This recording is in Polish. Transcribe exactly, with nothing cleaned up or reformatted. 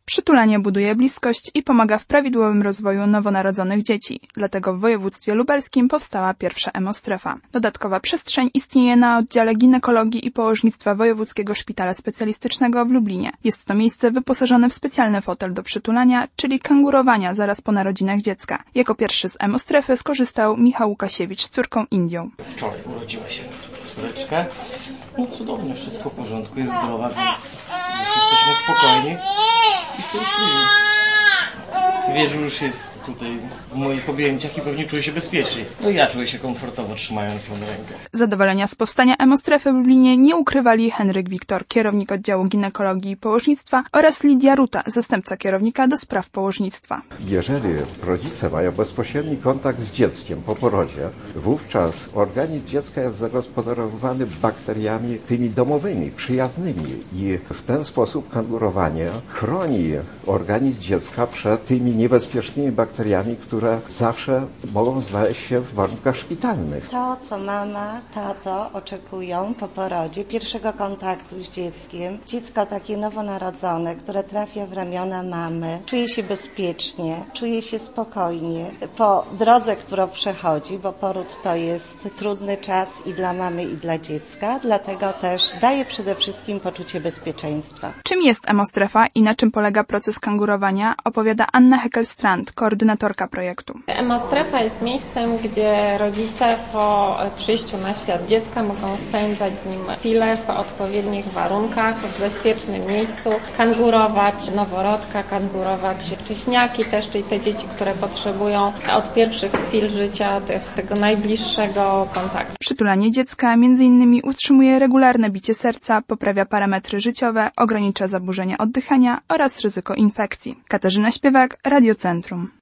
Przytulanie buduje bliskość i pomaga w prawidłowym rozwoju nowonarodzonych dzieci. Dlatego w województwie lubelskim powstała pierwsza emostrefa. Dodatkowa przestrzeń istnieje na oddziale ginekologii i położnictwa Wojewódzkiego Szpitala Specjalistycznego w Lublinie. Jest to miejsce wyposażone w specjalny fotel do przytulania, czyli kangurowania zaraz po narodzinach dziecka. Jako pierwszy z emostrefy skorzystał Michał Łukasiewicz z córką Indią. Wczoraj urodziła się córeczka. No cudownie, wszystko w porządku, jest zdrowa, więc jesteśmy spokojni i szczęśliwi. Wiesz, że już jest tutaj w moich objęciach i pewnie czuję się bezpiecznie. No ja czuję się komfortowo trzymając ją na rękach. Zadowolenia z powstania emostrefy w Lublinie nie ukrywali Henryk Wiktor, kierownik oddziału ginekologii i położnictwa, oraz Lidia Ruta, zastępca kierownika do spraw położnictwa. Jeżeli rodzice mają bezpośredni kontakt z dzieckiem po porodzie, wówczas organizm dziecka jest zagospodarowany bakteriami tymi domowymi, przyjaznymi i w ten sposób kangurowanie chroni organizm dziecka przed tymi niebezpiecznymi bakteriami, które zawsze mogą znaleźć się w warunkach szpitalnych. To, co mama, tato oczekują po porodzie, pierwszego kontaktu z dzieckiem. Dziecko takie nowonarodzone, które trafia w ramiona mamy, czuje się bezpiecznie, czuje się spokojnie po drodze, którą przechodzi, bo poród to jest trudny czas i dla mamy, i dla dziecka, dlatego też daje przede wszystkim poczucie bezpieczeństwa. Czym jest emostrefa i na czym polega proces kangurowania, opowiada Anna Heckelstrand, koordynatorka projektu. Emostrefa jest miejscem, gdzie rodzice po przyjściu na świat dziecka mogą spędzać z nim chwilę w odpowiednich warunkach, w bezpiecznym miejscu, kangurować noworodka, kangurować wcześniaki też, czyli te dzieci, które potrzebują od pierwszych chwil życia tych, tego najbliższego kontaktu. Przytulanie dziecka między innymi utrzymuje regularne bicie serca, poprawia parametry życiowe, ogranicza zaburzenia oddychania oraz ryzyko infekcji. Katarzyna Śpiewak, Radio Centrum.